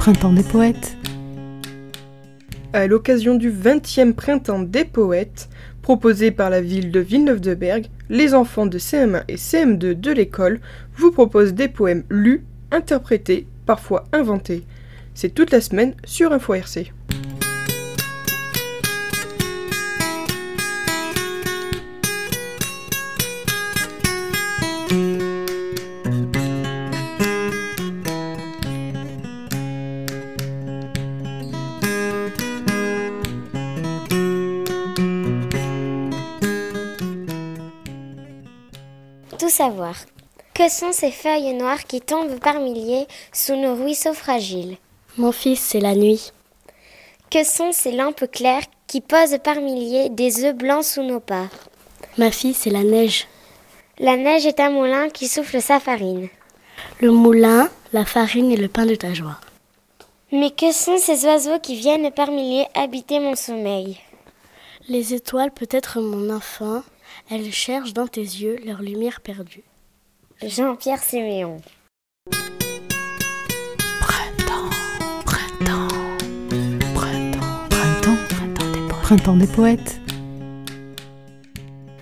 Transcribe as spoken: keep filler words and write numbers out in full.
Printemps des poètes. À l'occasion du vingtième Printemps des poètes, proposé par la ville de Villeneuve-de-Berg, les enfants de C M un et C M deux de l'école vous proposent des poèmes lus, interprétés, parfois inventés. C'est toute la semaine sur Info R C. Tout savoir. Que sont ces feuilles noires qui tombent par milliers sous nos ruisseaux fragiles? Mon fils, c'est la nuit. Que sont ces lampes claires qui posent par milliers des œufs blancs sous nos pas? Ma fille, c'est la neige. La neige est un moulin qui souffle sa farine. Le moulin, la farine et le pain de ta joie. Mais que sont ces oiseaux qui viennent par milliers habiter mon sommeil? Les étoiles, peut-être mon enfant, elles cherchent dans tes yeux leur lumière perdue. Jean-Pierre Séméon. Printemps, printemps, printemps, printemps, printemps des poètes. Printemps des poètes.